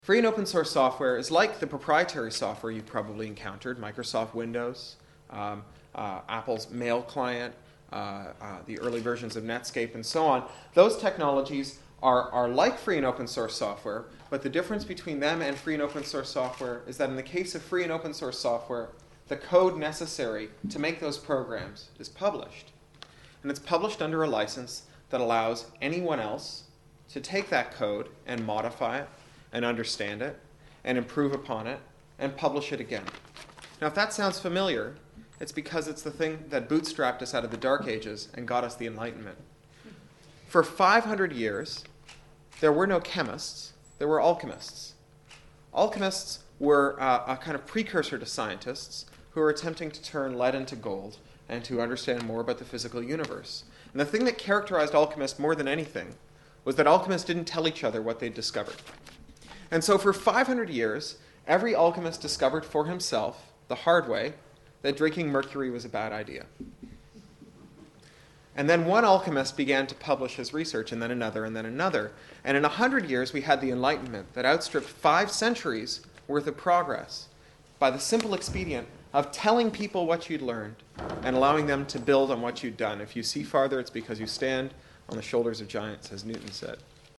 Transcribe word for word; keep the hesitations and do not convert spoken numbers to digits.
Free and open source software is like the proprietary software you've probably encountered, Microsoft Windows, um, uh, Apple's Mail client, uh, uh, the early versions of Netscape, and so on. Those technologies are, are like free and open source software, but the difference between them and free and open source software is that in the case of free and open source software, the code necessary to make those programs is published. And it's published under a license that allows anyone else to take that code and modify it, and understand it, and improve upon it, and publish it again. Now, if that sounds familiar, it's because it's the thing that bootstrapped us out of the Dark Ages and got us the Enlightenment. For five hundred years, there were no chemists, there were alchemists. Alchemists were uh, a kind of precursor to scientists who were attempting to turn lead into gold and to understand more about the physical universe. And the thing that characterized alchemists more than anything was that alchemists didn't tell each other what they'd discovered. And so for five hundred years, every alchemist discovered for himself, the hard way, that drinking mercury was a bad idea. And then one alchemist began to publish his research, and then another, and then another. And in a hundred years, we had the Enlightenment that outstripped five centuries worth of progress by the simple expedient of telling people what you'd learned and allowing them to build on what you'd done. If you see farther, it's because you stand on the shoulders of giants, as Newton said.